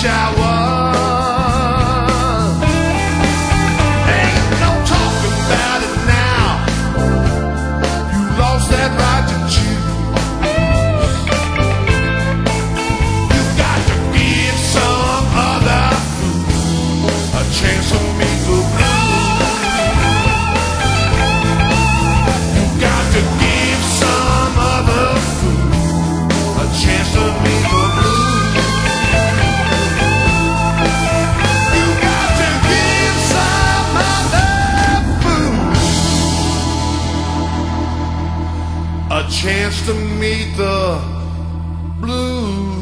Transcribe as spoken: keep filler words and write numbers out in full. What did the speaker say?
I was. Ain't no talking about it now. You lost that right to choose. You got to give some other a chance to meet the blues. You got to give some other a chance to meet the blues. You got to give some other a chance to meet the blues.